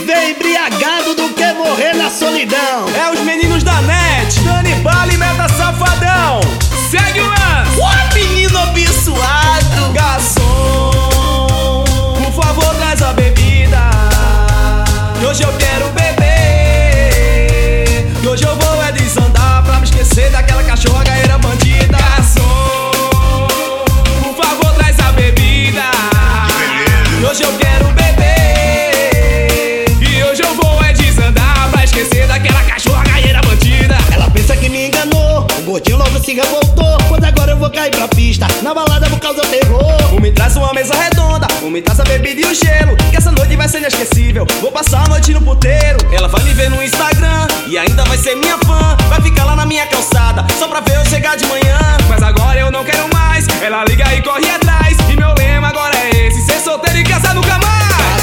viver embriagado do que morrer na solidão. É os meninos da net, Dani Bala e Meta Safadão. Segue o lance. Ô menino abençoado. Garçom, por favor traz a bebida. Que hoje eu quero beber. Que hoje eu vou desandar pra me esquecer daquela cachorra gaieira bandida. Garçom, por favor traz a bebida. Que hoje eu quero beber. E hoje eu vou desandar pra esquecer daquela cachorra gaieira bandida. Ela pensa que me enganou, o gordinho logo se revoltou. Pois agora eu vou cair pra pista, na balada por causa do terror. Me traz uma mesa redonda, me traz a bebida e o gelo. Que essa noite vai ser inesquecível, vou passar a noite no puteiro. Ela vai me ver no Instagram e ainda vai ser minha fã. Vai ficar lá na minha calçada, só pra ver eu chegar de manhã. Mas agora eu não quero mais, ela liga e corre atrás. E meu lema agora é esse, ser solteiro e casar nunca mais.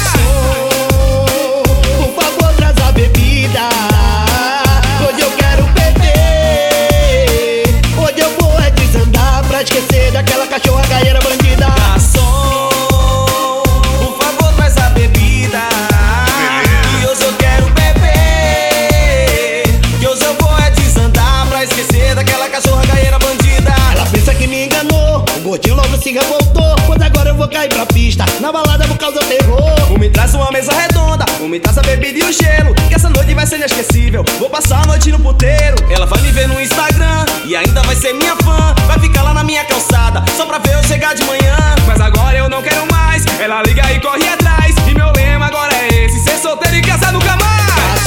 Por favor traz a bebida. Hoje eu quero beber. Hoje eu vou desandar pra esquecer daquela cachorra gaieira bandida. Garçom, por favor traz a bebida. E hoje eu quero beber. Que hoje eu vou desandar pra esquecer daquela cachorra gaieira bandida. Ela pensa que me enganou, o gordinho logo se revoltou. Pois agora eu vou cair pra pista, na balada por causa do terror. Me traz uma mesa redonda, me traz a bebida e o gelo. Que essa noite vai ser inesquecível, vou passar a noite no puteiro. Ela vai me ver no Instagram e ainda vai ser minha fã. Vai ficar lá na minha calçada, só pra ver eu chegar de manhã. Mas agora eu não quero mais, ela liga e corre atrás. E meu lema agora é esse, ser solteiro e casar nunca mais.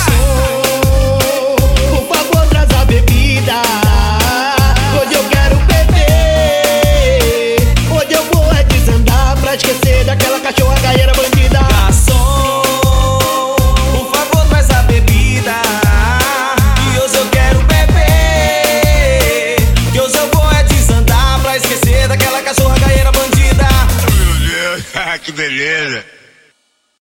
Por favor traz a bebida. Hoje eu quero beber. Hoje eu vou desandar pra esquecer daquela cachorra gaieira bandida. Garçom, por favor traz a bebida. E hoje eu quero beber. Que hoje eu vou desandar pra esquecer daquela cachorra gaieira bandida. Meu Deus, que beleza.